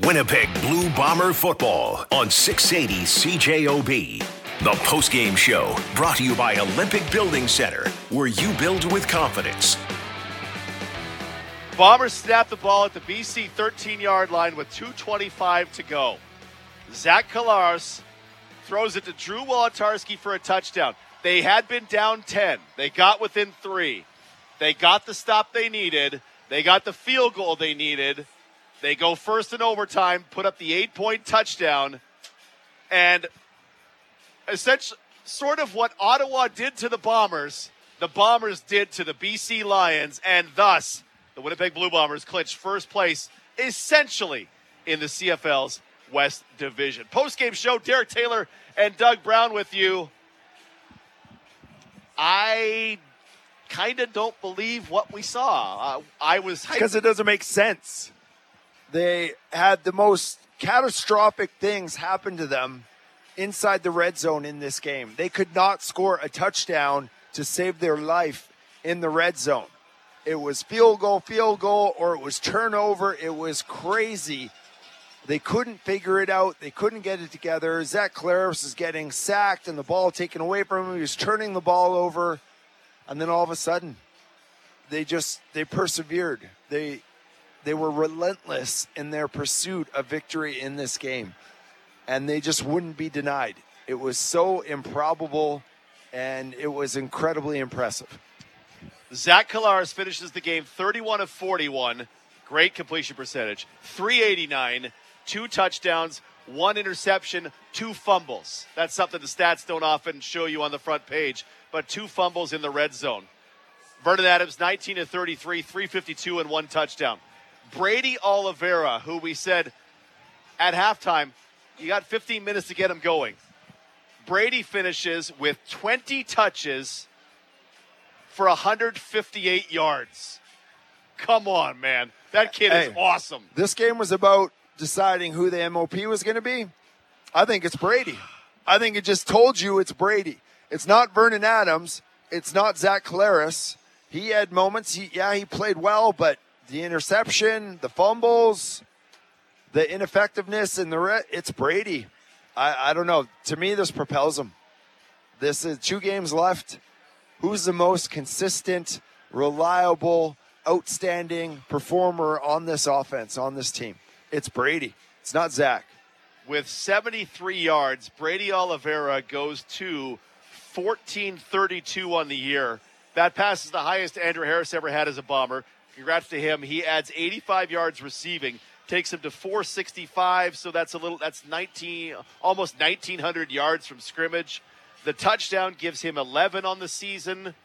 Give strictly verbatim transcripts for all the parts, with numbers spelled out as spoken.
Winnipeg Blue Bomber football on six eighty C J O B. The postgame show brought to you by Olympic Building Center, where you build with confidence. Bombers snap the ball at the B C thirteen-yard line with two twenty-five to go. Zach Collaros throws it to Drew Wolotarski for a touchdown. They had been down ten. They got within three. They got the stop they needed. They got the field goal they needed. They go first in overtime, put up the eight-point touchdown, and essentially sort of what Ottawa did to the Bombers, the Bombers did to the B C Lions, and thus the Winnipeg Blue Bombers clinched first place essentially in the C F L's West Division. Post-game show, Derek Taylor and Doug Brown with you. I kind of don't believe what we saw. Uh, I was hyped. Because it doesn't make sense. They had the most catastrophic things happen to them inside the red zone in this game. They could not score a touchdown to save their life in the red zone. It was field goal, field goal, or it was turnover. It was crazy. They couldn't figure it out. They couldn't get it together. Zach Collaros is getting sacked and the ball taken away from him. He was turning the ball over. And then all of a sudden, they just, they persevered. They, they were relentless in their pursuit of victory in this game. And they just wouldn't be denied. It was so improbable, and it was incredibly impressive. Zach Collaros finishes the game thirty-one of forty-one. Great completion percentage. three eighty-nine, two touchdowns, one interception, two fumbles. That's something the stats don't often show you on the front page, but two fumbles in the red zone. Vernon Adams, nineteen of thirty-three, three fifty-two, and one touchdown. Brady Oliveira, who we said at halftime, you got fifteen minutes to get him going. Brady finishes with twenty touches for one hundred fifty-eight yards. Come on, man. That kid hey, is awesome. This game was about deciding who the M O P was going to be. I think it's Brady. I think it just told you it's Brady. It's not Vernon Adams. It's not Zach Collaros. He had moments. He, yeah, he played well, but the interception, the fumbles, the ineffectiveness, and the re- it's Brady. I, I don't know. To me, this propels him. This is two games left. Who's the most consistent, reliable, outstanding performer on this offense, on this team? It's Brady. It's not Zach. With seventy-three yards, Brady Oliveira goes to fourteen thirty-two on the year. That passes the highest Andrew Harris ever had as a Bomber. Congrats to him. He adds eighty-five yards receiving, takes him to four sixty-five, so that's a little that's nineteen almost nineteen hundred yards from scrimmage. The touchdown gives him eleven on the season.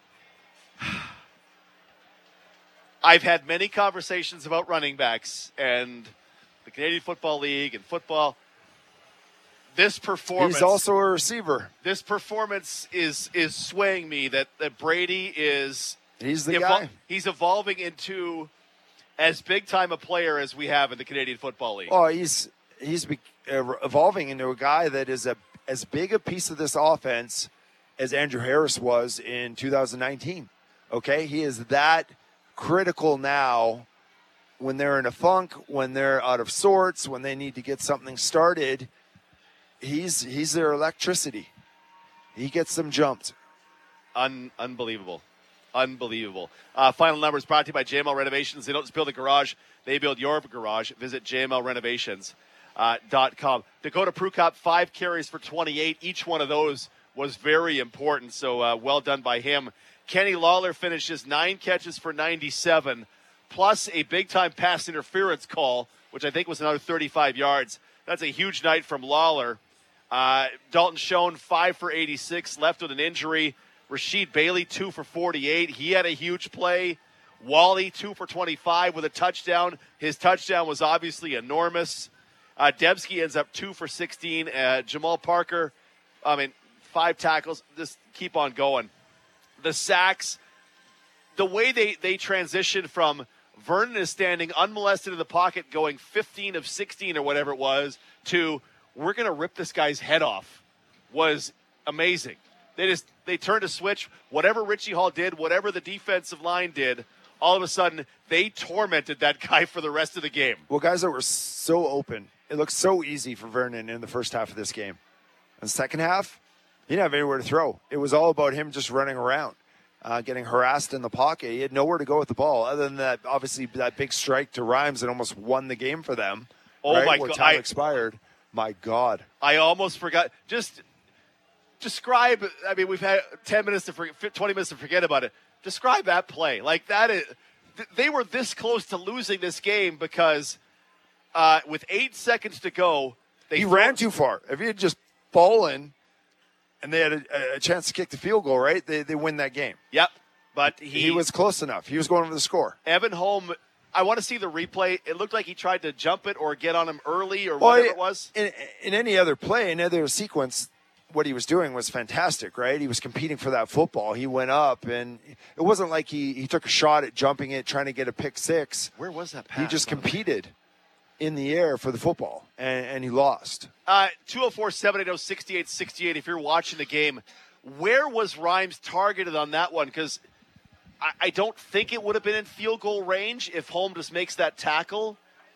I've had many conversations about running backs and the Canadian Football League and football. This performance. He's also a receiver. This performance is is swaying me that, that Brady is. He's the evol- guy. He's evolving into as big time a player as we have in the Canadian Football League. Oh, he's he's be, uh, evolving into a guy that is a as big a piece of this offense as Andrew Harris was in two thousand nineteen. Okay, he is that critical now when they're in a funk, when they're out of sorts, when they need to get something started. He's he's their electricity. He gets them jumped. Un- unbelievable. Unbelievable. Uh, final numbers brought to you by J M L Renovations. They don't just build a garage, they build your garage. Visit J M L Renovations dot com. Dakota Prukop, five carries for twenty-eight. Each one of those was very important, so uh, well done by him. Kenny Lawler finishes nine catches for ninety-seven, plus a big-time pass interference call, which I think was another thirty-five yards. That's a huge night from Lawler. Uh, Dalton Schoen, five for eighty-six, left with an injury. Rasheed Bailey, two for forty-eight. He had a huge play. Wally, two for twenty-five with a touchdown. His touchdown was obviously enormous. Uh, Debsky ends up two for sixteen. Uh, Jamal Parker, I mean, five tackles. Just keep on going. The sacks, the way they, they transitioned from Vernon is standing unmolested in the pocket going fifteen of sixteen or whatever it was to we're going to rip this guy's head off was amazing. They just they turned a switch. Whatever Richie Hall did, whatever the defensive line did, all of a sudden they tormented that guy for the rest of the game. Well, guys that were so open, it looked so easy for Vernon in the first half of this game. In the second half, he didn't have anywhere to throw. It was all about him just running around, uh, getting harassed in the pocket. He had nowhere to go with the ball, other than that, obviously, that big strike to Rhymes that almost won the game for them. Oh, right, my where God. time I, expired. My God. I almost forgot. Just describe, I mean, we've had ten minutes to forget, twenty minutes to forget about it. Describe that play. Like, that is, they were this close to losing this game because uh, with eight seconds to go, they He threw, ran too far. If he had just fallen and they had a, a chance to kick the field goal, right, they, they win that game. Yep. But he, He was close enough. He was going over the score. Evan Holm, I want to see the replay. It looked like he tried to jump it or get on him early or Well, whatever it was. In, in any other play, in any other sequence, what he was doing was fantastic, right? He was competing for that football. He went up, and it wasn't like he, he took a shot at jumping it, trying to get a pick six. Where was that pass? He just competed in the air for the football, and, and he lost. Uh, two oh four, seven eighty, sixty-eight sixty-eight, if you're watching the game, where was Rhymes targeted on that one? Because I, I don't think it would have been in field goal range if Holm just makes that tackle.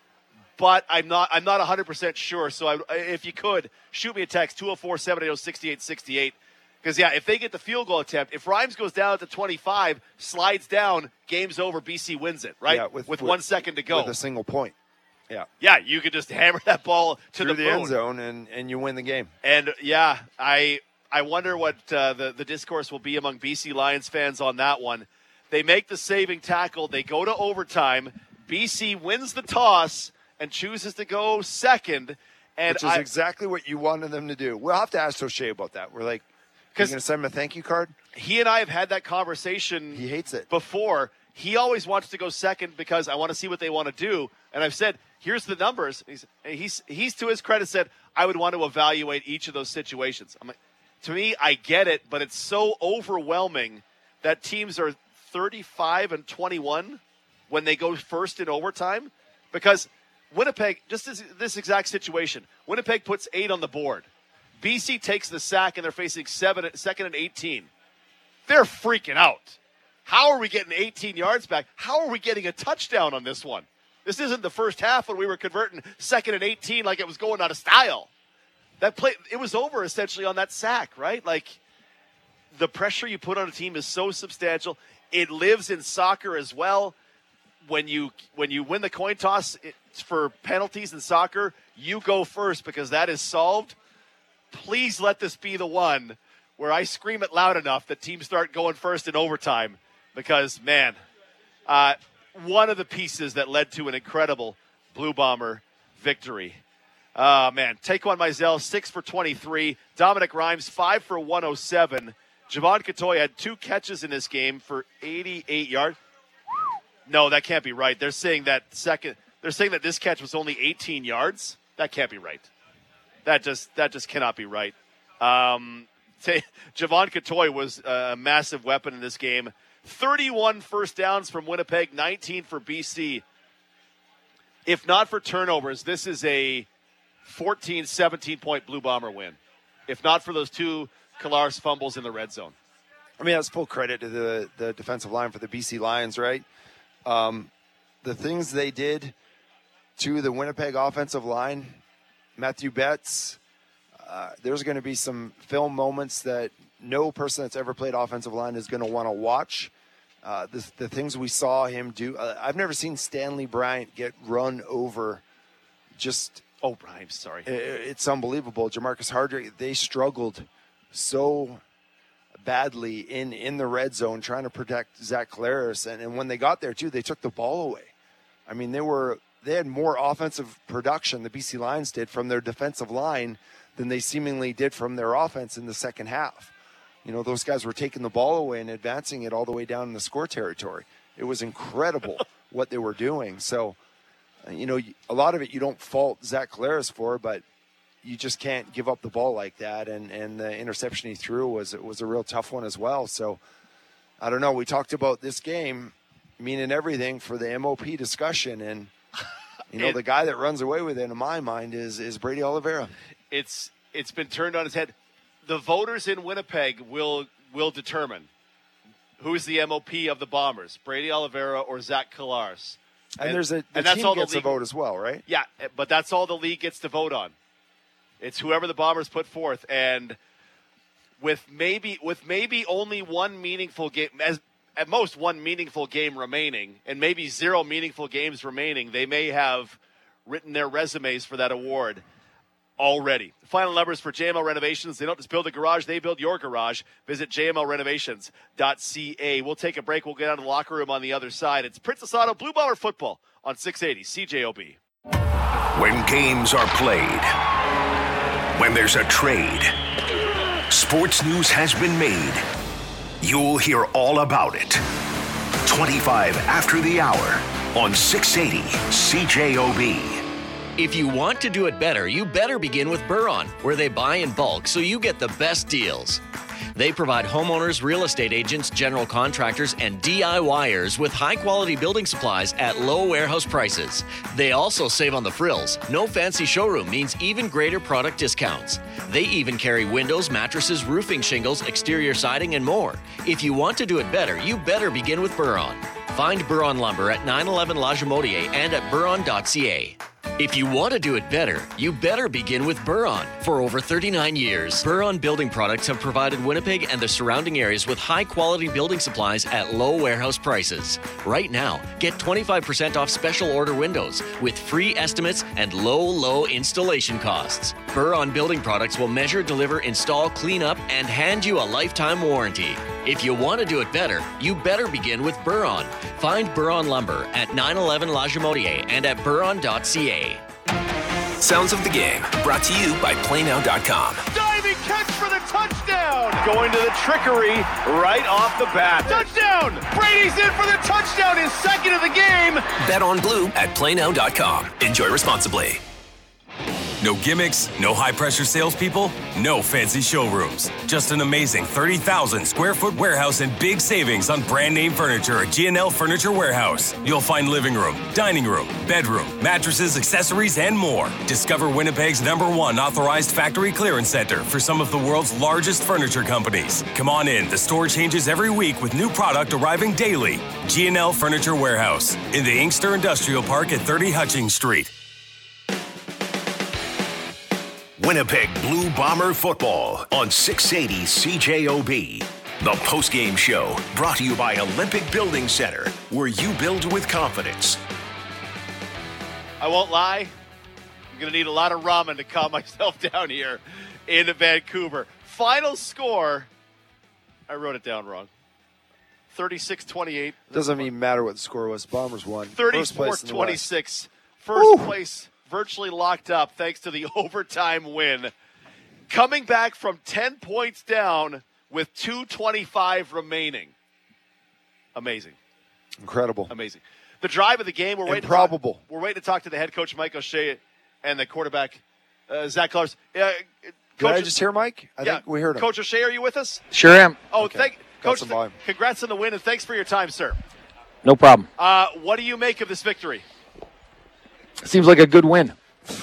But I'm not I'm not one hundred percent sure. So I, if you could, shoot me a text, two oh four, seven eighty, sixty-eight sixty-eight. Because, yeah, if they get the field goal attempt, if Rhymes goes down at the twenty-five, slides down, game's over, B C wins it, right? Yeah, with, with with one second to go. With a single point. Yeah. Yeah, you could just hammer that ball to Through the, the moon. end zone, and, and you win the game. And, yeah, I I wonder what uh, the, the discourse will be among B C Lions fans on that one. They make the saving tackle. They go to overtime. B C wins the toss and chooses to go second. And Which is I, exactly what you wanted them to do. We'll have to ask O'Shea about that. We're like, are you going to send him a thank you card? He and I have had that conversation He hates it. before. He always wants to go second because I want to see what they want to do. And I've said, here's the numbers. He's, he's, he's to his credit, said, I would want to evaluate each of those situations. I'm like, to me, I get it, but it's so overwhelming that teams are thirty-five and twenty-one when they go first in overtime because Winnipeg, just this, this exact situation, Winnipeg puts eight on the board. B C takes the sack, and they're facing seven, second and eighteen. They're freaking out. How are we getting eighteen yards back? How are we getting a touchdown on this one? This isn't the first half when we were converting second and eighteen like it was going out of style. That play, it was over essentially on that sack, right? Like, the pressure you put on a team is so substantial. It lives in soccer as well. When you when you win the coin toss it's for penalties in soccer, you go first because that is solved. Please let this be the one where I scream it loud enough that teams start going first in overtime because, man, uh, one of the pieces that led to an incredible Blue Bomber victory. Oh, man. Taquan Mizell, six for twenty-three. Dominic Rhymes, five for one oh seven. Javon Catoy had two catches in this game for eighty-eight yards. No, that can't be right. They're saying that second. They're saying that this catch was only eighteen yards. That can't be right. That just that just cannot be right. Um, t- Javon Catoy was a massive weapon in this game. thirty-one first downs from Winnipeg, nineteen for B C. If not for turnovers, this is a fourteen, seventeen-point Blue Bomber win. If not for those two Kalaris fumbles in the red zone. I mean, that's full credit to the, the defensive line for the B C Lions, right? Um, the things they did to the Winnipeg offensive line, Matthew Betts, uh, there's going to be some film moments that no person that's ever played offensive line is going to want to watch. Uh, the, the things we saw him do. Uh, I've never seen Stanley Bryant get run over. Just oh, Brian, sorry. It, it's unbelievable. Jamarcus Hardrick, they struggled so badly in, in the red zone trying to protect Zach Collaros. And, and when they got there, too, they took the ball away. I mean, they were they had more offensive production, the B C Lions did, from their defensive line than they seemingly did from their offense in the second half. You know, those guys were taking the ball away and advancing it all the way down in the score territory. It was incredible what they were doing. So, you know, a lot of it you don't fault Zach Collaros for, but you just can't give up the ball like that. And, and the interception he threw was was a real tough one as well. So, I don't know. We talked about this game meaning everything for the M O P discussion. And, you know, it, the guy that runs away with it, in my mind, is is Brady Oliveira. It's It's been turned on its head. The voters in Winnipeg will will determine who's the M O P of the Bombers, Brady Oliveira or Zach Collaros? And, and there's a the and that's team all gets the a vote as well, right? Yeah, but that's all the league gets to vote on. It's whoever the Bombers put forth, and with maybe with maybe only one meaningful game, as at most one meaningful game remaining, and maybe zero meaningful games remaining, they may have written their resumes for that award already. The final numbers for J M L Renovations. They don't just build a garage, they build your garage. Visit j m l renovations dot c a. We'll take a break. We'll get out of the locker room on the other side. It's Princess Auto Blue Bomber Football on six eighty C J O B. When games are played, when there's a trade, sports news has been made. You'll hear all about it. twenty-five after the hour on six eighty C J O B. If you want to do it better, you better begin with Buron, where they buy in bulk so you get the best deals. They provide homeowners, real estate agents, general contractors, and DIYers with high-quality building supplies at low warehouse prices. They also save on the frills. No fancy showroom means even greater product discounts. They even carry windows, mattresses, roofing shingles, exterior siding, and more. If you want to do it better, you better begin with Buron. Find Buron Lumber at nine eleven La Jamodier and at buron dot c a. If you want to do it better, you better begin with Buron. For over thirty-nine years, Buron Building Products have provided Winnipeg and the surrounding areas with high-quality building supplies at low warehouse prices. Right now, get twenty-five percent off special order windows with free estimates and low, low installation costs. Buron Building Products will measure, deliver, install, clean up, and hand you a lifetime warranty. If you want to do it better, you better begin with Buron. Find Buron Lumber at nine eleven La Jamodier and at buron dot c a. Sounds of the game, brought to you by play now dot com. Diving catch for the touchdown! Going to the trickery right off the bat. Touchdown! Brady's in for the touchdown, his second of the game. Bet on Blue at play now dot com. Enjoy responsibly. No gimmicks, no high-pressure salespeople, no fancy showrooms. Just an amazing thirty thousand square foot warehouse and big savings on brand name furniture at G and L Furniture Warehouse. You'll find living room, dining room, bedroom, mattresses, accessories, and more. Discover Winnipeg's number one authorized factory clearance center for some of the world's largest furniture companies. Come on in, the store changes every week with new product arriving daily. G and L Furniture Warehouse in the Inkster Industrial Park at thirty Hutchings Street. Winnipeg Blue Bomber Football on six eighty C J O B. The postgame show brought to you by Olympic Building Center, where you build with confidence. I won't lie. I'm going to need a lot of ramen to calm myself down here in Vancouver. Final score, I wrote it down wrong. thirty-six twenty-eight. Doesn't even matter what the score was. Bombers won. thirty-four twenty-six. First place virtually locked up thanks to the overtime win. Coming back from ten points down with two twenty-five remaining. Amazing. Incredible. Amazing. The drive of the game, we're waiting, Improbable. to talk, we're waiting to talk to the head coach, Mike O'Shea, and the quarterback, uh, Zach Collaros. Uh, Did I just hear Mike? I yeah, think we heard him. Coach O'Shea, are you with us? Sure am. Oh, Okay. thank Got Coach. some volume. Congrats on the win, and thanks for your time, sir. No problem. Uh, what do you make of this victory? Seems like a good win.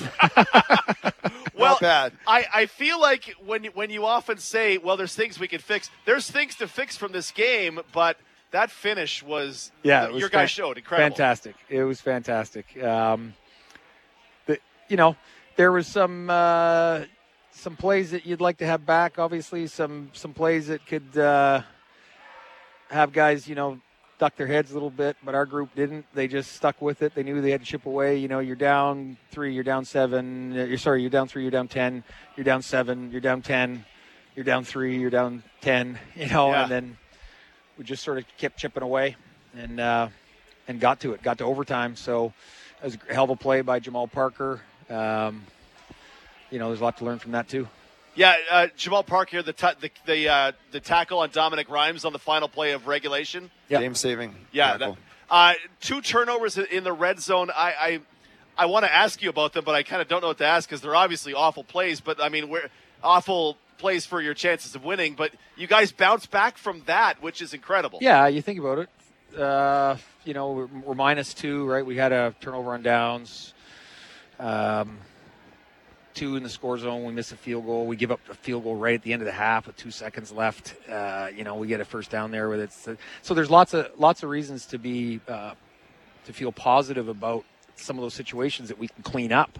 Well, Not bad. I, I feel like when when you often say, well, there's things we can fix, there's things to fix from this game, but that finish was, Yeah, the, it was your guys fan- showed incredible. Fantastic. It was fantastic. Um, the, you know, there was some uh, some plays that you'd like to have back. Obviously, some some plays that could uh, have guys, you know, duck their heads a little bit, but our group didn't. They just stuck with it. They knew they had to chip away. You know, you're down three, you're down seven. You're sorry, you're down three, you're down ten. You're down seven, you're down ten. You're down three, you're down ten. You know, Yeah. and then we just sort of kept chipping away and uh, and got to it, got to overtime. So it was a hell of a play by Jamal Parker. Um, you know, there's a lot to learn from that too. Yeah, uh, Jamal Parker, the t- the the, uh, the tackle on Dominic Rhymes on the final play of regulation. Yep. Game saving. Yeah, tackle. that, uh, two turnovers in the red zone. I I, I want to ask you about them, but I kind of don't know what to ask because they're obviously awful plays. But I mean, we're awful plays for your chances of winning. But you guys bounce back from that, which is incredible. Yeah, you think about it. Uh, you know, we're, we're minus two, right? We had a turnover on downs. Um, two in the score zone. We miss a field goal. We give up a field goal right at the end of the half with two seconds left. Uh, you know, we get a first down there with it. So there's lots of lots of reasons to be uh, to feel positive about some of those situations that we can clean up.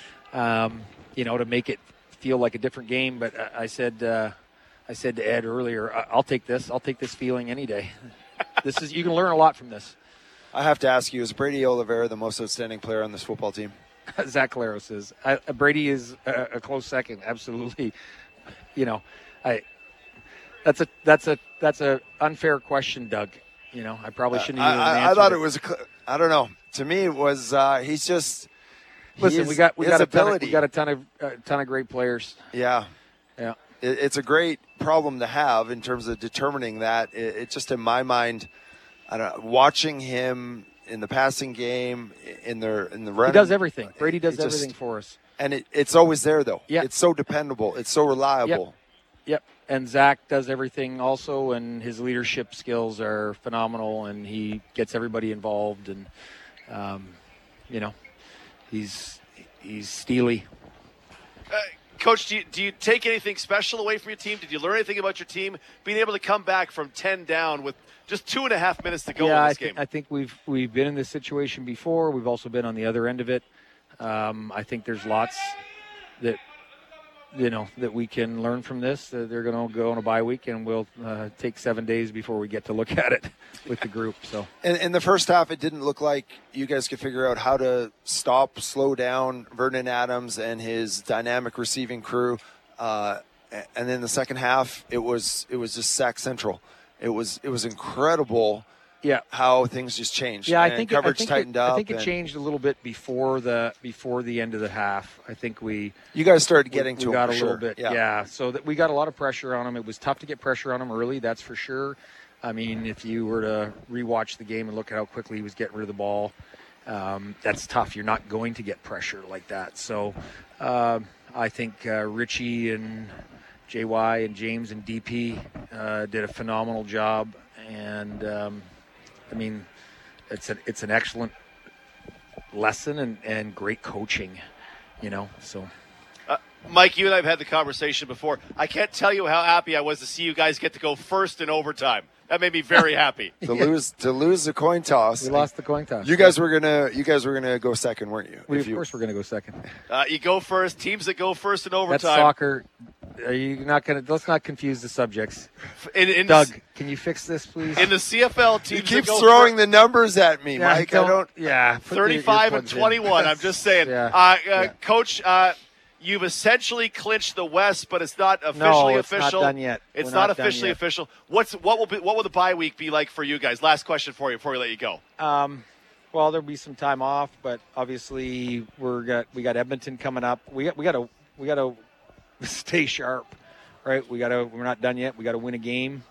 Um, you know, to make it feel like a different game. But I, I said, uh, I said to Ed earlier, I'll take this. I'll take this feeling any day. This is you can learn a lot from this. I have to ask you: is Brady Oliveira the most outstanding player on this football team? Zach Collaros is. I, Brady is a, a close second. Absolutely. You know, I. That's a that's a that's a unfair question, Doug. You know, I probably shouldn't. Uh, even I, I thought it, it was. A, I don't know. To me, it was. Uh, he's just. Listen, he we got we got a ton of, ability. we got a ton of a ton of great players. Yeah. Yeah. It, it's a great problem to have in terms of determining that. It, it just in my mind, I don't know, watching him in the passing game, in the in the run. He does everything. Brady does just, everything for us. And it, it's always there, though. Yeah. It's so dependable. It's so reliable. Yep. yep. And Zach does everything also, and his leadership skills are phenomenal, and he gets everybody involved, and, um, you know, he's he's steely. Uh, Coach, do you, do you take anything special away from your team? Did you learn anything about your team being able to come back from ten down with just two and a half minutes to go yeah, in this I th- game? I think we've we've been in this situation before. We've also been on the other end of it. Um, I think there's lots that you know that we can learn from this. Uh, they're going to go on a bye week, and we'll uh, take seven days before we get to look at it with the group. So, in, in the first half, it didn't look like you guys could figure out how to stop, slow down Vernon Adams and his dynamic receiving crew. Uh, and then the second half, it was it was just Sack Central. It was it was incredible. Yeah, how things just changed. Yeah, I and think coverage I think tightened it, up. I think it and changed a little bit before the before the end of the half. I think we you guys started getting we, to we him got for a sure. little bit. Yeah. yeah, so that we got a lot of pressure on him. It was tough to get pressure on him early, that's for sure. I mean, if you were to rewatch the game and look at how quickly he was getting rid of the ball, um, that's tough. You're not going to get pressure like that. So uh, I think uh, Richie and J Y and James and D P uh, did a phenomenal job. And, um, I mean, it's, a, it's an excellent lesson and, and great coaching, you know, so. Uh, Mike, you and I have had the conversation before. I can't tell you how happy I was to see you guys get to go first in overtime. That made me very happy. to lose to lose the coin toss. We lost the coin toss. You guys were gonna you guys were gonna go second, weren't you? We, If of you, course we're going to go second. Uh, you go first. Teams that go first in overtime. That's soccer. Are you not going to? Let's not confuse the subjects. In, in Doug, the, can you fix this, please? in the C F L, He teams keeps that go throwing first, the numbers at me, Yeah, Mike. I don't. Yeah, put the thirty-five and earplugs in. twenty-one. I'm just saying. Yeah. Uh, uh, Yeah. Coach, uh, you've essentially clinched the West, but it's not officially No, it's not official. done yet. It's We're not, not done officially yet. official. What's what will be, what will the bye week be like for you guys? Last question for you before we let you go. Um, well, there'll be some time off, but obviously we're got we got Edmonton coming up. We got we got to we got to stay sharp, right? We got to we're not done yet. We got to win a game.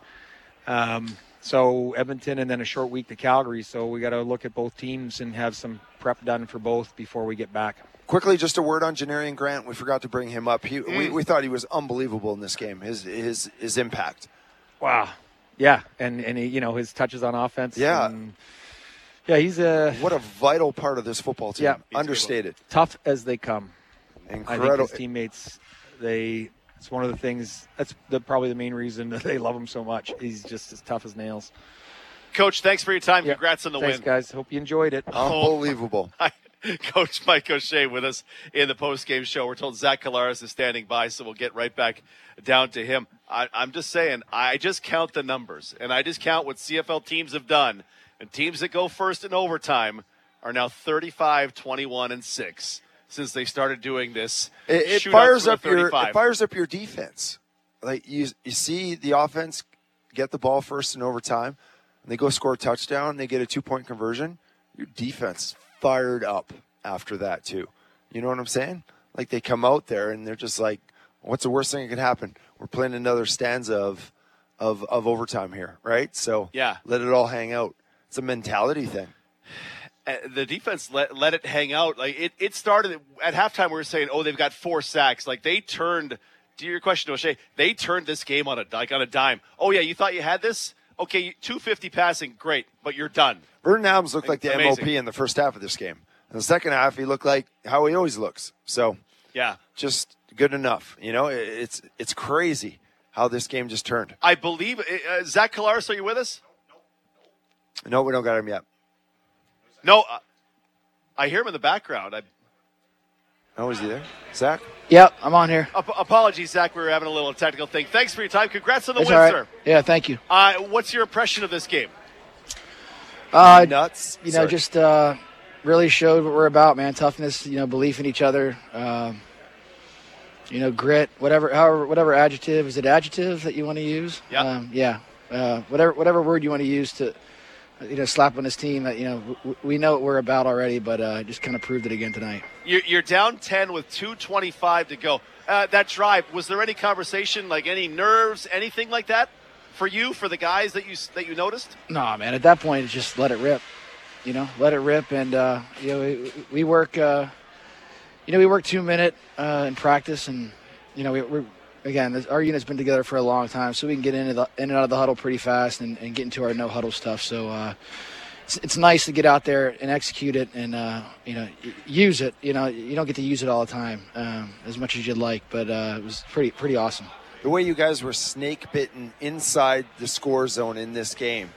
Um, so Edmonton and then a short week to Calgary. So we got to look at both teams and have some prep done for both before we get back. Quickly, just a word on Janarian Grant. We forgot to bring him up. He, Mm. we, we thought he was unbelievable in this game. His his his impact. Wow. Yeah, and and he, you know his touches on offense. Yeah. and, yeah, he's a What a vital part of this football team. Yeah. Understated. tough as they come. I Incredible. think his teammates, they it's one of the things that's the, probably the main reason that they love him so much. He's just as tough as nails. Coach, thanks for your time. Yeah. Congrats on the Thanks, win. guys. Hope you enjoyed it. Unbelievable. Coach Mike O'Shea with us in the post-game show. We're told Zach Collaros is standing by, so we'll get right back down to him. I, I'm just saying, I just count the numbers, and I just count what C F L teams have done. And teams that go first in overtime are now thirty-five, twenty-one, and six since they started doing this. It, it Shootouts fires from up your thirty-five. it fires up your defense. Like you you see the offense get the ball first in overtime, and they go score a touchdown, they get a two point conversion. Your defense is fired up after that too. You know what I'm saying? Like they come out there and they're just like, what's the worst thing that could happen? We're playing another stanza of of of overtime here, right? So Yeah. let it all hang out. It's a mentality thing. Uh, the defense let let it hang out. Like it, it started at halftime. We were saying, oh, they've got four sacks. Like they turned. To your question, O'Shea, they turned this game on a like on a dime. Oh yeah, you thought you had this? Okay, two fifty passing, great, but you're done. Vernon Adams looked like the Amazing. M O P in the first half of this game. In the second half, he looked like how he always looks. So Yeah. Just good enough. You know, it's it's crazy how this game just turned. I believe uh, Zach Collaros, are you with us? No, we don't got him yet. No, uh, I hear him in the background. I, Oh, is he there? Zach? Yep, I'm on here. ap- apologies, Zach. We were having a little technical thing. Thanks for your time. Congrats on the It's win, all right. sir. Yeah, thank you. Uh, what's your impression of this game? Uh, Nuts. you know, Sorry. just uh, really showed what we're about, man. Toughness, you know, belief in each other. Um, you know, grit, whatever, however, whatever adjective is it adjective that you want to use? Yeah. Um, yeah. Uh, whatever, whatever word you want to use to, you know, slap on this team. That you know, w- we know what we're about already, but uh, just kind of proved it again tonight. You're, you're down ten with two twenty-five to go. Uh, that drive, was there any conversation, like any nerves, anything like that for you, for the guys that you that you noticed? No, man. At that point, it's just let it rip. You know, let it rip, and uh, you know, we, we work. Uh, you know, we work two minute uh, in practice, and you know, we, we're again, this, our unit's been together for a long time, so we can get into the in and out of the huddle pretty fast, and, and get into our no huddle stuff. So uh, it's, it's nice to get out there and execute it, and uh, you know, use it. You know, you don't get to use it all the time um, as much as you'd like, but uh, it was pretty pretty awesome. The way you guys were snake bitten inside the score zone in this game.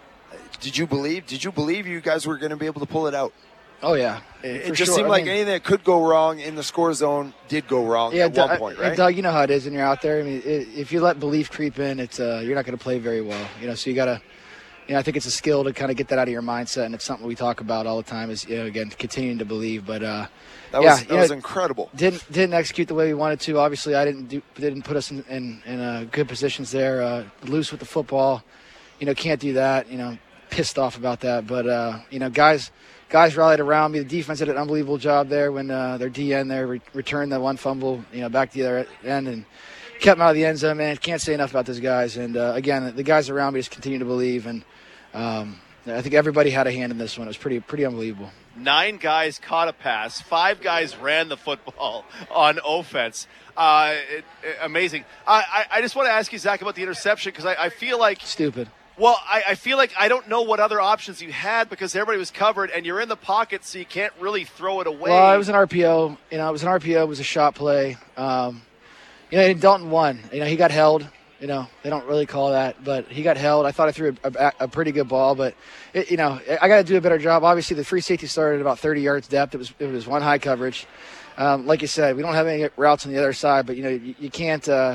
Did you believe? Did you believe you guys were going to be able to pull it out? Oh yeah, It, For it just sure. seemed I like mean- anything that could go wrong in the score zone did go wrong Yeah, at Doug, one point, and right? Doug, you know how it is when you're out there. I mean, it, if you let belief creep in, it's uh, you're not going to play very well. You know, so you got to. You know, I think it's a skill to kind of get that out of your mindset, and it's something we talk about all the time. Is you know, again, continuing to believe. But uh, that yeah, was that you was know, incredible. didn't didn't execute the way we wanted to. Obviously, I didn't do didn't put us in in, in uh, good positions there. Uh, loose with the football, you know, can't do that. You know, pissed off about that. But uh, you know, guys. Guys rallied around me. The defense did an unbelievable job there when uh, their D N there re- returned the one fumble, you know, back to the other end and kept them out of the end zone. Man, can't say enough about those guys. And uh, again, the guys around me just continue to believe. And um, I think everybody had a hand in this one. It was pretty, pretty unbelievable. Nine guys caught a pass. Five guys ran the football on offense. Uh, it, it, amazing. I, I, I just want to ask you, Zach, about the interception because I, I feel like Stupid. Well, I, I feel like I don't know what other options you had because everybody was covered and you're in the pocket, so you can't really throw it away. Well, it was an R P O. You know, it was an R P O. It was a shot play. Um, you know, and Dalton won. You know, he got held. You know, they don't really call that, but he got held. I thought I threw a, a, a pretty good ball, but, it, you know, I got to do a better job. Obviously, the free safety started at about thirty yards depth. It was it was one high coverage. Um, like you said, we don't have any routes on the other side, but, you know, you, you can't, uh,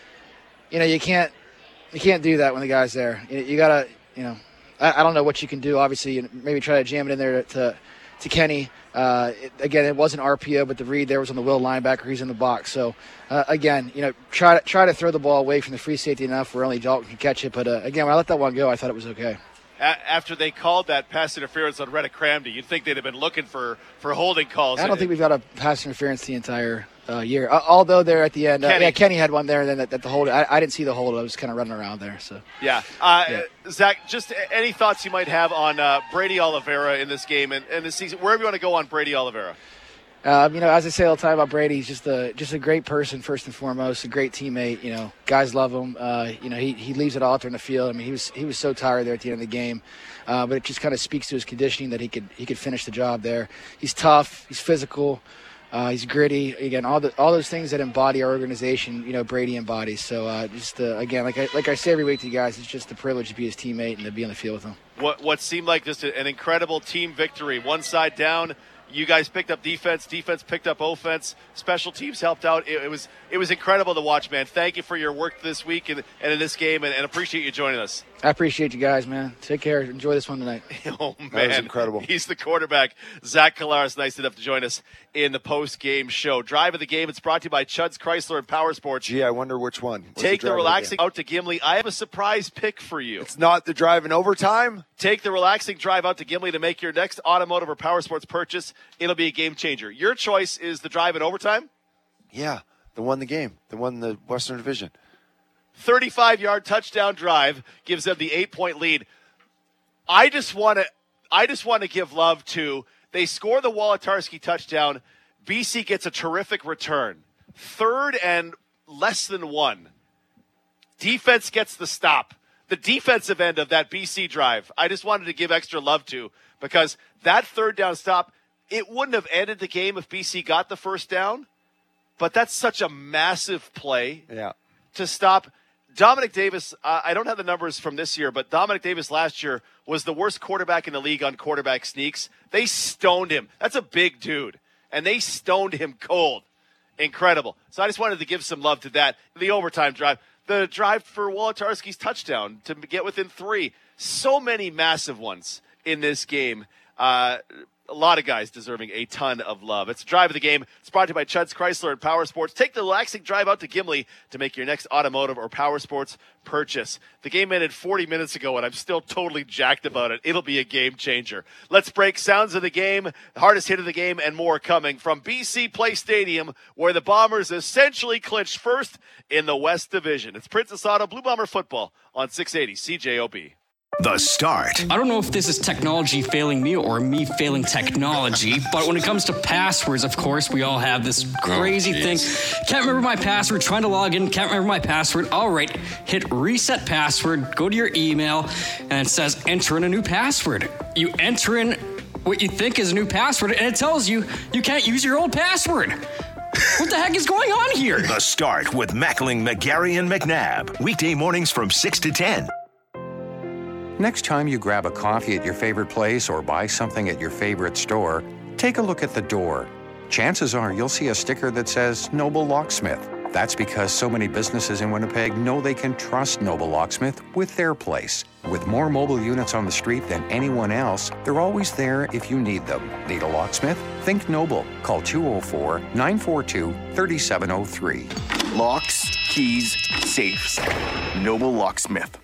you know, you can't, you can't do that when the guy's there. You, you got to, you know, I, I don't know what you can do. Obviously, you maybe try to jam it in there to to Kenny. Uh, it, again, it wasn't R P O, but the read there was on the will linebacker. He's in the box. So, uh, again, you know, try to try to throw the ball away from the free safety enough where only Dalton can catch it. But, uh, again, when I let that one go, I thought it was okay. A- after they called that pass interference on Reddick Cramdy, you'd think they'd have been looking for, for holding calls. I don't think we've got a pass interference the entire uh, year. Uh, although there at the end, uh, Kenny. yeah, Kenny had one there, and then that, that the hold. I, I didn't see the hold. I was kind of running around there. So Yeah. Uh, Yeah. Zach, just a- any thoughts you might have on uh, Brady Oliveira in this game and, and this season, wherever you want to go on Brady Oliveira? Um, you know, as I say all the time about Brady, he's just a just a great person first and foremost, a great teammate. You know, guys love him. Uh, you know, he, he leaves it all out there in the field. I mean, he was he was so tired there at the end of the game, uh, but it just kind of speaks to his conditioning that he could he could finish the job there. He's tough. He's physical. Uh, he's gritty. Again, all the all those things that embody our organization, you know, Brady embodies. So uh, just uh, again, like I like I say every week to you guys, it's just a privilege to be his teammate and to be on the field with him. What what seemed like just a- an incredible team victory. One side down, you guys picked up defense. Defense picked up offense. Special teams helped out. It, it was it was incredible to watch, man. Thank you for your work this week and, and in this game, and, and appreciate you joining us. I appreciate you guys, man. Take care. Enjoy this one tonight. Oh man, That was incredible. He's the quarterback, Zach Collaros. Nice enough to join us in the post-game show. Drive of the game. It's brought to you by Chudd's Chrysler and Power Sports. Gee, I wonder which one. What's Take the, drive of relaxing game? out to Gimli. I have a surprise pick for you. It's not the drive in overtime. Take the relaxing drive out to Gimli to make your next automotive or power sports purchase. It'll be a game changer. Your choice is the drive in overtime. Yeah, the won the game. The won the Western Division. thirty-five-yard touchdown drive gives them the eight-point lead. I just want to I just want to give love to, they score the Wolotarski touchdown. B C gets a terrific return. Third and less than one. Defense gets the stop. The defensive end of that B C drive, I just wanted to give extra love to because that third down stop, it wouldn't have ended the game if B C got the first down, but that's such a massive play Yeah. to stop. Dominic Davis, uh, I don't have the numbers from this year, but Dominic Davis last year was the worst quarterback in the league on quarterback sneaks. They stoned him. That's a big dude, and they stoned him cold. Incredible. So I just wanted to give some love to that. The overtime drive, the drive for Wolotarski's touchdown to get within three. So many massive ones in this game. Uh, a lot of guys deserving a ton of love. It's a drive of the game. It's brought to you by Chuds Chrysler and Power Sports. Take the relaxing drive out to Gimli to make your next automotive or power sports purchase. The game ended forty minutes ago, and I'm still totally jacked about it. It'll be a game changer. Let's break sounds of the game, the hardest hit of the game, and more coming from B C Place Stadium, where the Bombers essentially clinched first in the West Division. It's Princess Auto Blue Bomber football on six eighty C J O B. The Start. I don't know if this is technology failing me or me failing technology, but when it comes to passwords, of course, we all have this crazy oh, thing. Can't remember my password, trying to log in, can't remember my password. All right, hit reset password, go to your email, and it says enter in a new password. You enter in what you think is a new password, and it tells you you can't use your old password. What the heck is going on here? The Start with Mackling, McGarry, and McNabb. Weekday mornings from six to ten. Next time you grab a coffee at your favorite place or buy something at your favorite store, take a look at the door. Chances are you'll see a sticker that says Noble Locksmith. That's because so many businesses in Winnipeg know they can trust Noble Locksmith with their place. With more mobile units on the street than anyone else, they're always there if you need them. Need a locksmith? Think Noble. Call two oh four, nine four two, three seven oh three. Locks, keys, safes. Noble Locksmith.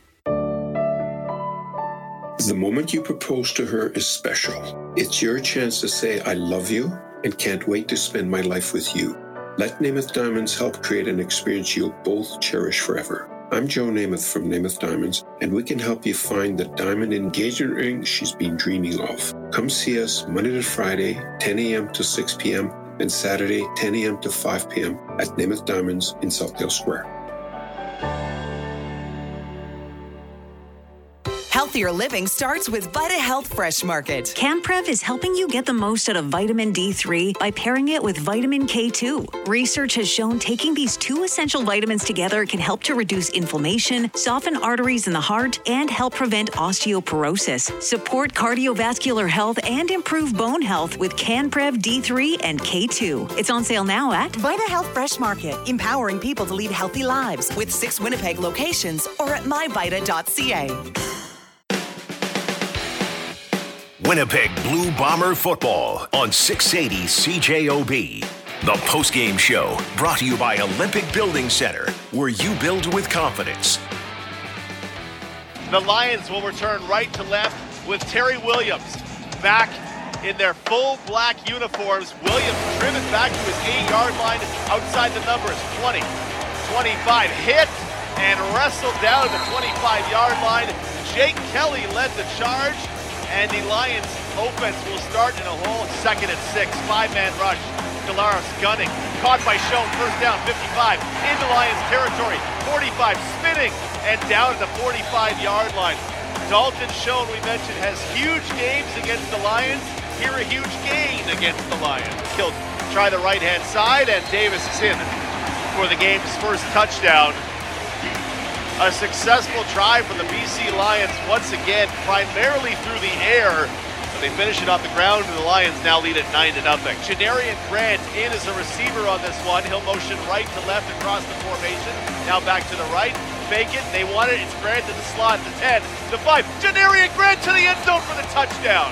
The moment you propose to her is special. It's your chance to say, I love you and can't wait to spend my life with you. Let Namath Diamonds help create an experience you'll both cherish forever. I'm Joe Namath from Namath Diamonds, and we can help you find the diamond engagement ring she's been dreaming of. Come see us Monday to Friday, ten a.m. to six p.m., and Saturday, ten a.m. to five p.m. at Namath Diamonds in Southdale Square. Healthier living starts with VitaHealth Fresh Market. CanPrev is helping you get the most out of vitamin D three by pairing it with vitamin K two. Research has shown taking these two essential vitamins together can help to reduce inflammation, soften arteries in the heart, and help prevent osteoporosis, support cardiovascular health, and improve bone health with CanPrev D three and K two. It's on sale now at VitaHealth Fresh Market, empowering people to lead healthy lives with six Winnipeg locations or at my vita dot c a. Winnipeg Blue Bomber football on six eighty C J O B. The postgame show brought to you by Olympic Building Center, where you build with confidence. The Lions will return right to left with Terry Williams back in their full black uniforms. Williams driven back to his eight-yard line outside the numbers. twenty, twenty-five, hit and wrestled down to the twenty-five-yard line. Jake Kelly led the charge. And the Lions offense will start in a hole, second and six. Five-man rush. Galaris gunning. Caught by Schoen. First down, fifty-five. Into Lions territory. forty-five. Spinning. And down at the forty-five-yard line. Dalton Schoen, we mentioned, has huge games against the Lions. Here a huge gain against the Lions. He'll try the right-hand side, and Davis is in for the game's first touchdown. A successful drive for the B C Lions once again, primarily through the air. But they finish it off the ground, and the Lions now lead at nine to nothing. Janarian Grant in as a receiver on this one. He'll motion right to left across the formation. Now back to the right. Fake it. They want it. It's Grant to the slot. The ten, the five. Janarian Grant to the end zone for the touchdown.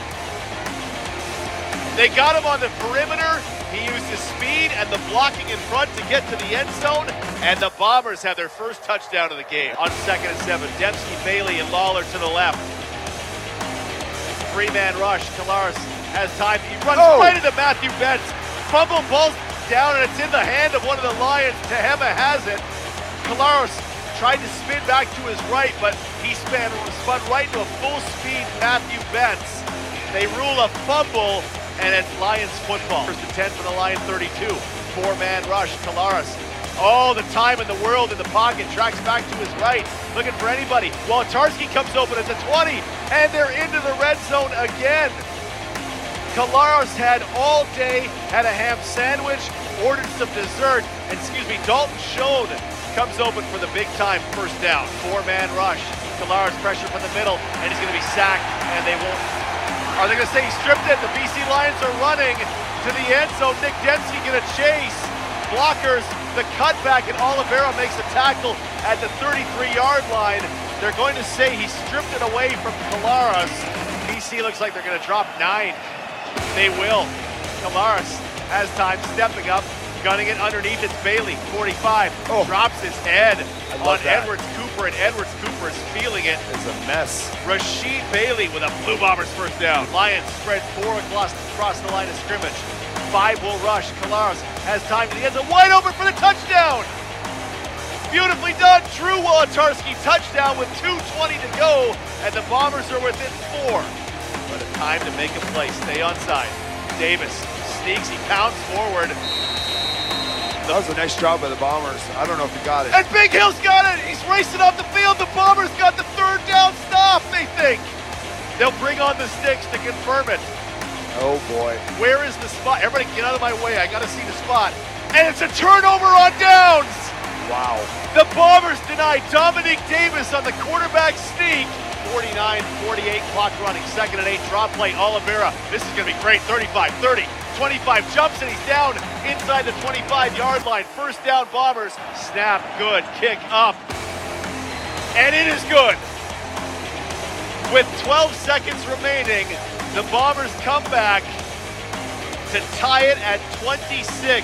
They got him on the perimeter. He used his speed and the blocking in front to get to the end zone, and the Bombers have their first touchdown of the game. On second and seven, Dembski, Bailey, and Lawler to the left. Three-man rush. Kalaris has time. He runs oh. right into Matthew Betts. Fumble ball's down, and it's in the hand of one of the Lions. Tehema has it. Kalaris tried to spin back to his right, but he spun, spun right into a full-speed Matthew Betts. They rule a fumble, and it's Lions football. First and ten for the Lion thirty-two. Four-man rush. Kalaris. All the time in the world in the pocket. Tracks back to his right. Looking for anybody. Wolotarski comes open at the twenty. And they're into the red zone again. Collaros had all day, had a ham sandwich, ordered some dessert, and excuse me, Dalton Schoen comes open for the big-time first down. Four-man rush. Collaros pressure from the middle, and he's going to be sacked, and they won't. Are they going to say he stripped it? The B C Lions are running to the end zone. Nick Dempsey going to chase. Blockers, the cutback, and Oliveira makes a tackle at the thirty-three-yard line. They're going to say he stripped it away from Collaros. B C looks like they're going to drop nine. They will. Collaros has time, stepping up, gunning it underneath. It's Bailey, forty-five, oh. drops his head on that. Edwards Cooper, and Edwards Cooper is feeling it. It's a mess. Rasheed Bailey with a Blue Bombers first down. Lions spread four across, across the line of scrimmage. Five will rush. Collaros has time to the end zone, wide open for the touchdown. Beautifully done. Drew Wolotarski touchdown with two twenty to go, and the Bombers are within four. But a time to make a play. Stay onside. Davis sneaks. He pounds forward. That was a nice job by the Bombers. I don't know if he got it. And Big Hill's got it. He's racing off the field. The Bombers got the third down stop, they think. They'll bring on the sticks to confirm it. Oh, boy. Where is the spot? Everybody get out of my way. I got to see the spot. And it's a turnover on downs. Wow. The Bombers deny Dominique Davis on the quarterback sneak. forty-nine forty-eight clock running. Second and eight. Drop play. Oliveira. This is going to be great. thirty-five thirty. twenty-five jumps and he's down inside the twenty-five-yard line. First down, Bombers. Snap, good. Kick up. And it is good. With twelve seconds remaining, the Bombers come back to tie it at twenty-six.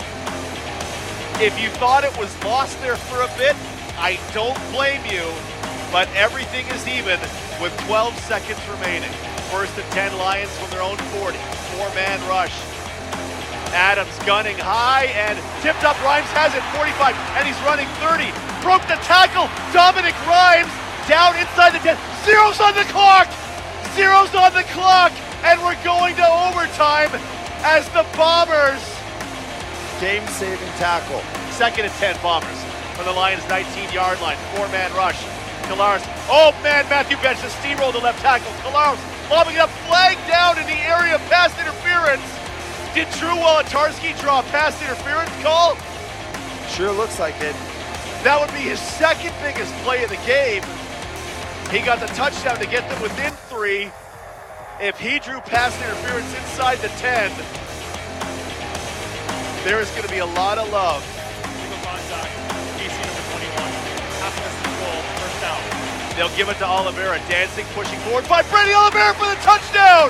If you thought it was lost there for a bit, I don't blame you, but everything is even with twelve seconds remaining. First and ten Lions from their own forty. Four-man rush. Adams gunning high and tipped up. Rhymes has it, forty-five, and he's running thirty. Broke the tackle. Dominic Rhymes down inside the ten. Zero's on the clock. Zero's on the clock, and we're going to overtime as the Bombers. Game-saving tackle. Second and ten Bombers from the Lions' nineteen-yard line. Four-man rush. Collaros. Oh, man, Matthew Bench has steamrolled the left tackle. Collaros lobbing it up, flag down in the area of pass interference. Did Drew Wolotarski draw a pass interference call? Sure looks like it. That would be his second biggest play of the game. He got the touchdown to get them within three. If he drew pass interference inside the ten, there is going to be a lot of love. Single contact, B C number twenty-one. Half distance goal, first down. They'll give it to Oliveira. Dancing, pushing forward. By Brady Oliveira for the touchdown!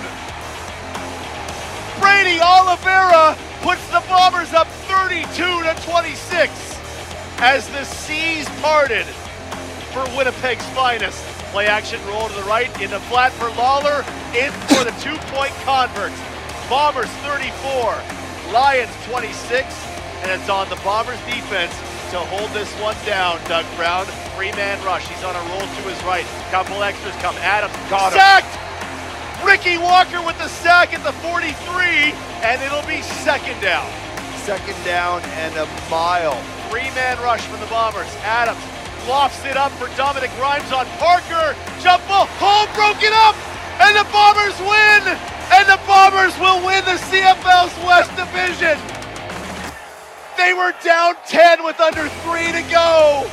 Brady Oliveira puts the Bombers up thirty-two to twenty-six as the seas parted for Winnipeg's finest. Play action roll to the right, in the flat for Lawler, in for the two-point convert. Bombers thirty-four, Lions twenty-six, and it's on the Bombers defense to hold this one down. Doug Brown, three-man rush. He's on a roll to his right. Couple extras come. Adams got him. Sacked! Ricky Walker with the sack at the forty-three, and it'll be second down. Second down and a mile. Three-man rush from the Bombers. Adams lofts it up for Dominic Rhymes on Parker. Jump ball. Hall broke it up, and the Bombers win! And the Bombers will win the C F L's West Division. They were down ten with under three to go.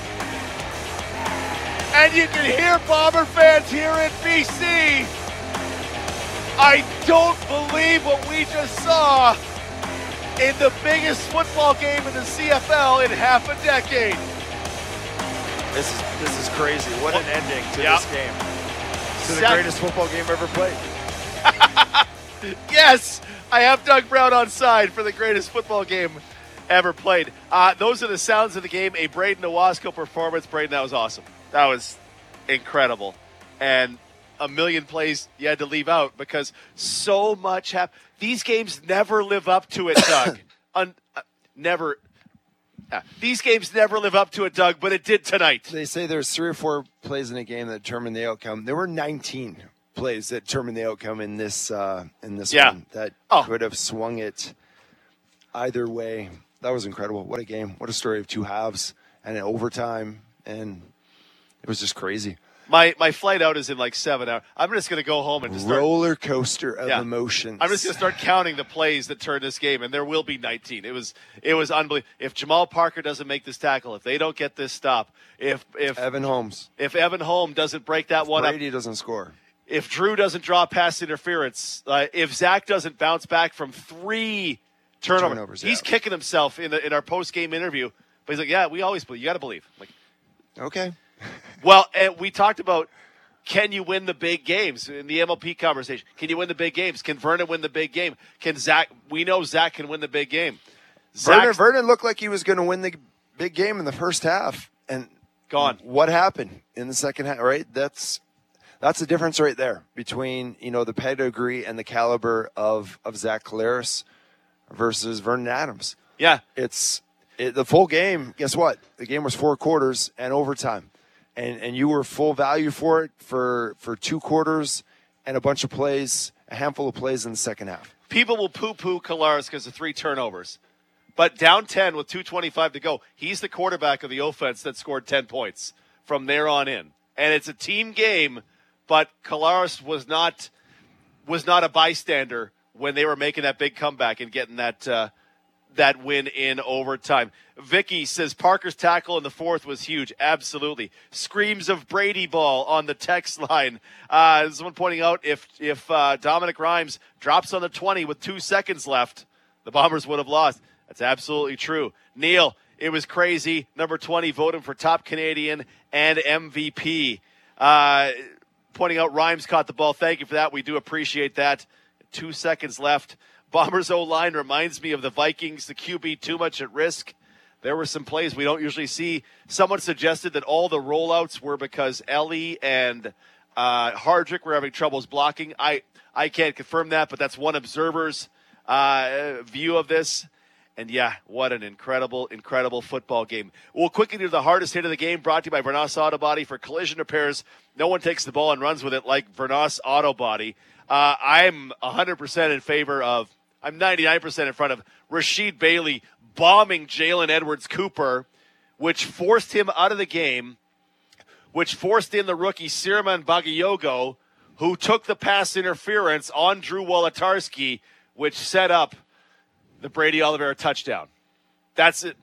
And you can hear Bomber fans here in B C. I don't believe what we just saw in the biggest football game in the C F L in half a decade. This is this is crazy. What an ending to yep. this game. To the Sec- greatest football game ever played. Yes, I have Doug Brown on side for the greatest football game ever played. Uh, those are the sounds of the game. A Braden Owasco performance. Braden, that was awesome. That was incredible. And a million plays you had to leave out because so much happened. These games never live up to it, Doug. Un- uh, never. Uh, these games never live up to it, Doug, but it did tonight. They say there's three or four plays in a game that determine the outcome. There were nineteen plays that determined the outcome in this uh, in this yeah. one that oh. could have swung it either way. That was incredible. What a game. What a story of two halves and an overtime. And it was just crazy. My my flight out is in like seven hours. I'm just going to go home and just start, roller coaster of Yeah. emotions. I'm just going to start counting the plays that turn this game, and there will be nineteen. It was it was unbelievable. If Jamal Parker doesn't make this tackle, if they don't get this stop, if if Evan Holmes, if Evan Holmes doesn't break that one Brady up, doesn't score. if Drew doesn't draw pass interference, uh, if Zach doesn't bounce back from three turnovers, Turnovers, he's yeah. kicking himself in the, in our post game interview. But he's like, "Yeah, we always believe. You got to believe." I'm like, okay. well, and we talked about. Can you win the big games in the M L P conversation? Can you win the big games? Can Vernon win the big game? Can Zach? We know Zach can win the big game. Vernon, Zach's Vernon looked like he was going to win the big game in the first half, and gone. What happened in the second half? Right, that's that's the difference right there between you know the pedigree and the caliber of of Zach Collaros versus Vernon Adams. Yeah, it's it, the full game. Guess what? The game was four quarters and overtime. And and you were full value for it for, for two quarters and a bunch of plays, a handful of plays in the second half. People will poo-poo Collaros because of three turnovers. But down ten with two twenty-five to go, he's the quarterback of the offense that scored ten points from there on in. And it's a team game, but Collaros was not was not a bystander when they were making that big comeback and getting that uh, that win in overtime. Vicky says Parker's tackle in the fourth was huge. Absolutely. Screams of Brady ball on the text line. Uh, someone pointing out if if uh, Dominic Rhymes drops on the twenty with two seconds left, the Bombers would have lost. That's absolutely true. Neil, it was crazy. Number twenty voted for top Canadian and M V P. Uh, pointing out Rhymes caught the ball. Thank you for that. We do appreciate that. Two seconds left. Bombers O-line reminds me of the Vikings, the Q B too much at risk. There were some plays we don't usually see. Someone suggested that all the rollouts were because Ellie and uh, Hardrick were having troubles blocking. I, I can't confirm that, but that's one observer's uh, view of this. And, yeah, what an incredible, incredible football game. We'll quickly do the hardest hit of the game, brought to you by Vernos Auto Body. For collision repairs, no one takes the ball and runs with it like Vernos Auto Body. Uh, I'm one hundred percent in favor of – I'm ninety-nine percent in front of Rasheed Bailey bombing Jalen Edwards-Cooper, which forced him out of the game, which forced in the rookie Sirman Bagayogo, who took the pass interference on Drew Wolodarski, which set up the Brady Oliveira touchdown. That's it.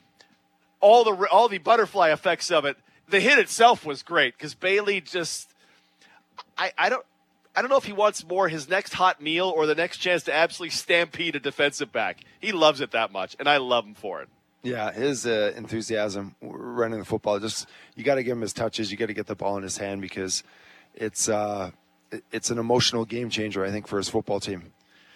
All the all the butterfly effects of it. The hit itself was great because Bailey just I, I don't I don't know if he wants more his next hot meal or the next chance to absolutely stampede a defensive back. He loves it that much, and I love him for it. Yeah, his uh, enthusiasm running the football, just you got to give him his touches. You got to get the ball in his hand because it's uh, it's an emotional game changer, I think, for his football team.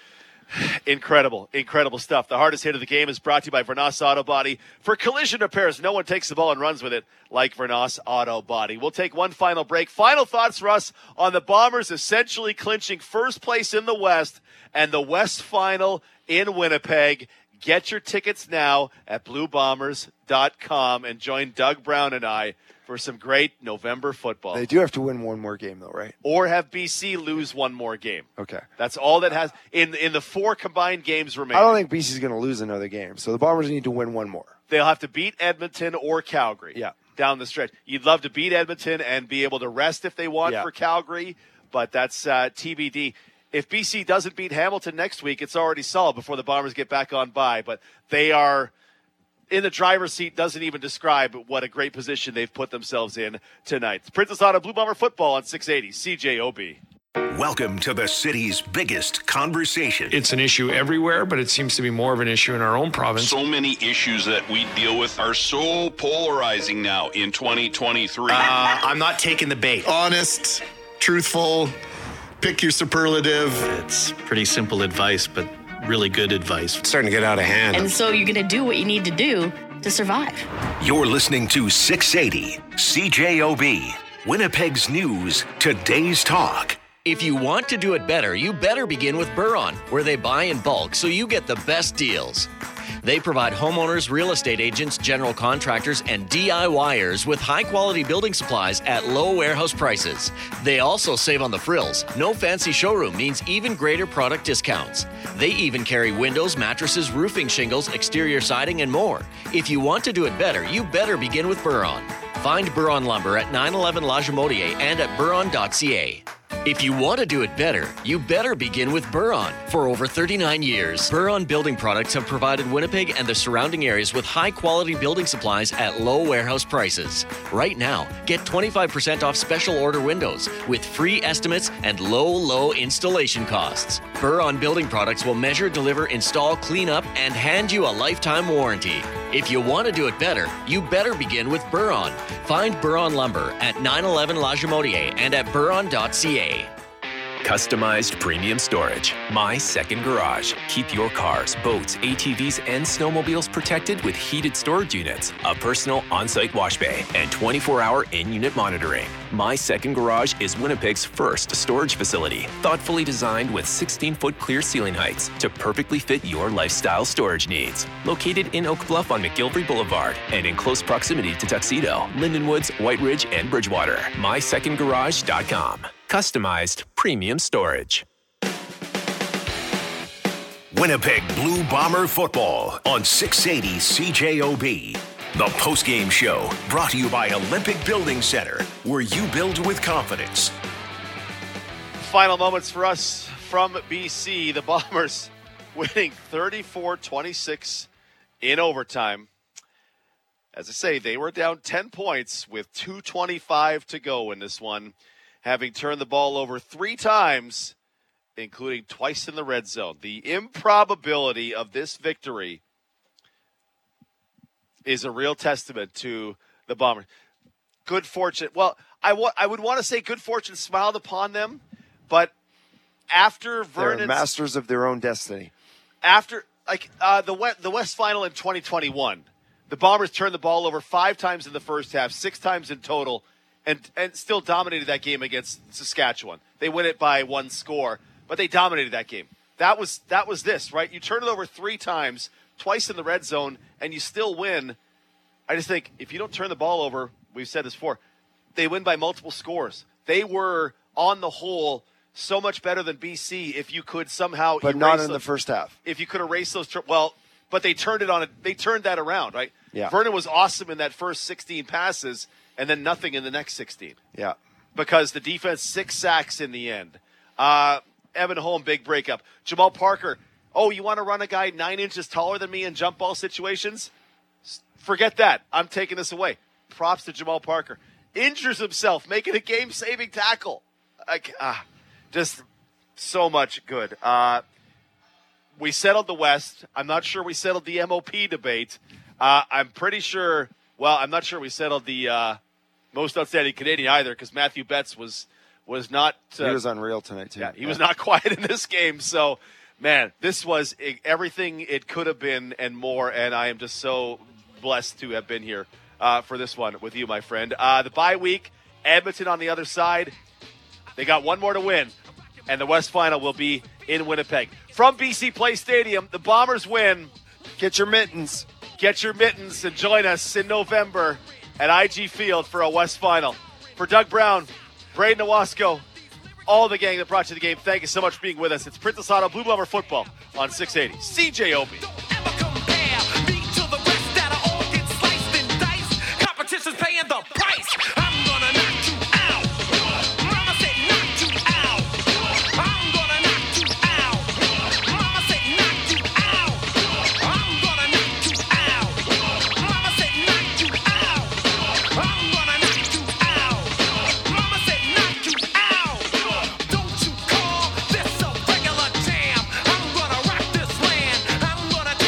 Incredible, incredible stuff. The hardest hit of the game is brought to you by Vernos Auto Body. For collision repairs, no one takes the ball and runs with it like Vernos Auto Body. We'll take one final break. Final thoughts for us on the Bombers essentially clinching first place in the West and the West Final in Winnipeg. Get your tickets now at blue bombers dot com and join Doug Brown and I for some great November football. They do have to win one more game, though, right? Or have B C lose one more game. Okay. That's all that has in in the four combined games remaining. I don't think B C's going to lose another game, so the Bombers need to win one more. They'll have to beat Edmonton or Calgary. Yeah. Down the stretch. You'd love to beat Edmonton and be able to rest if they want yeah. for Calgary, but that's uh, T B D. If B C doesn't beat Hamilton next week, it's already solved before the Bombers get back on bye. But they are in the driver's seat, doesn't even describe what a great position they've put themselves in tonight. It's Princess Auto Blue Bomber football on six eighty C J O B. Welcome to the city's biggest conversation. It's an issue everywhere, but it seems to be more of an issue in our own province. So many issues that we deal with are so polarizing now in twenty twenty-three. Uh, I'm not taking the bait. Honest, truthful, pick your superlative. It's pretty simple advice, but really good advice. It's starting to get out of hand. And so you're going to do what you need to do to survive. You're listening to six eighty C J O B, Winnipeg's news, today's talk. If you want to do it better, you better begin with Buron, where they buy in bulk so you get the best deals. They provide homeowners, real estate agents, general contractors, and D I Y ers with high-quality building supplies at low warehouse prices. They also save on the frills. No fancy showroom means even greater product discounts. They even carry windows, mattresses, roofing shingles, exterior siding, and more. If you want to do it better, you better begin with Buron. Find Buron Lumber at nine eleven La Jamodier and at buron dot c a. If you want to do it better, you better begin with Buron. For over thirty-nine years, Buron Building Products have provided Winnipeg and the surrounding areas with high-quality building supplies at low warehouse prices. Right now, get twenty-five percent off special order windows with free estimates and low, low installation costs. Buron Building Products will measure, deliver, install, clean up, and hand you a lifetime warranty. If you want to do it better, you better begin with Buron. Find Buron Lumber at nine eleven La Jamodier and at buron dot c a. Customized premium storage. My Second Garage. Keep your cars, boats, A T Vs, and snowmobiles protected with heated storage units, a personal on-site wash bay, and twenty-four hour in-unit monitoring. My Second Garage is Winnipeg's first storage facility, thoughtfully designed with sixteen foot clear ceiling heights to perfectly fit your lifestyle storage needs. Located in Oak Bluff on McGilvery Boulevard and in close proximity to Tuxedo, Lindenwoods, White Ridge, and Bridgewater. my second garage dot com. Customized premium storage. Winnipeg Blue Bomber football on six eighty C J O B. The postgame show brought to you by Olympic Building Center, where you build with confidence. Final moments for us from B C. The Bombers winning thirty-four twenty-six in overtime. As I say, they were down ten points with two twenty-five to go in this one, having turned the ball over three times, including twice in the red zone. The improbability of this victory is a real testament to the Bombers. Good fortune. Well, I, wa- I would want to say good fortune smiled upon them, but after Vernon's... They're masters of their own destiny. After, like, uh, the West, the West Final in twenty twenty-one, the Bombers turned the ball over five times in the first half, six times in total, and and still dominated that game against Saskatchewan. They win it by one score, but they dominated that game. That was that was this, right? You turn it over three times, twice in the red zone, and you still win. I just think if you don't turn the ball over, we've said this before, they win by multiple scores. They were, on the whole, so much better than B C if you could somehow But erase not in those, the first half. If you could erase those, well, but they turned it on. A, they turned that around, right? Yeah. Vernon was awesome in that first sixteen passes, and then nothing in the next sixteen. Yeah. Because the defense, six sacks in the end. Uh, Evan Holm, big breakup. Jamal Parker, oh, you want to run a guy nine inches taller than me in jump ball situations? Forget that. I'm taking this away. Props to Jamal Parker. Injures himself, making a game-saving tackle. Like, ah, just so much good. Uh, we settled the West. I'm not sure we settled the M O P debate. Uh, I'm pretty sure, well, I'm not sure we settled the uh, most outstanding Canadian either, because Matthew Betts was was not. Uh, he was unreal tonight, too. Yeah, he yeah. was not quiet in this game. So, man, this was everything it could have been and more, and I am just so blessed to have been here uh, for this one with you, my friend. Uh, the bye week, Edmonton on the other side. They got one more to win, and the West Final will be in Winnipeg. From B C Place Stadium, the Bombers win. Get your mittens. Get your mittens and join us in November at I G Field for a West Final. For Doug Brown, Braden Owasco, all the gang that brought you the game, thank you so much for being with us. It's Princess Auto Blue Bomber Football on six eighty C J O B. Competition's paying the price. I'm gonna knock you out. Mama said knock you out. I'm gonna knock you out. Mama said knock you out. I'm gonna knock you out. Mama said knock you out. I'm gonna knock you out. Mama said knock you out. Don't you call this a regular jam. I'm gonna rock this land. I'm gonna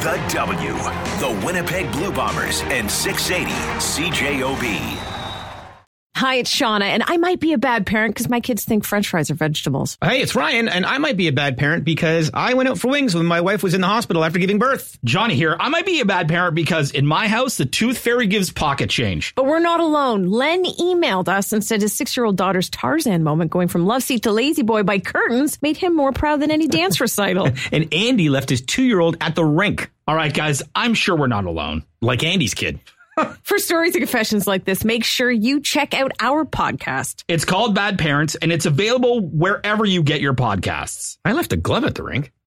The W, the Winnipeg Blue Bombers, and six eighty C J O B. Hi, it's Shauna, and I might be a bad parent because my kids think French fries are vegetables. Hey, it's Ryan, and I might be a bad parent because I went out for wings when my wife was in the hospital after giving birth. Johnny here. I might be a bad parent because in my house, the tooth fairy gives pocket change. But we're not alone. Len emailed us and said his six-year-old daughter's Tarzan moment going from love seat to lazy boy by curtains made him more proud than any dance recital. And Andy left his two-year-old at the rink. All right, guys, I'm sure we're not alone. Like Andy's kid. For stories and confessions like this, make sure you check out our podcast. It's called Bad Parents, and it's available wherever you get your podcasts. I left a glove at the rink.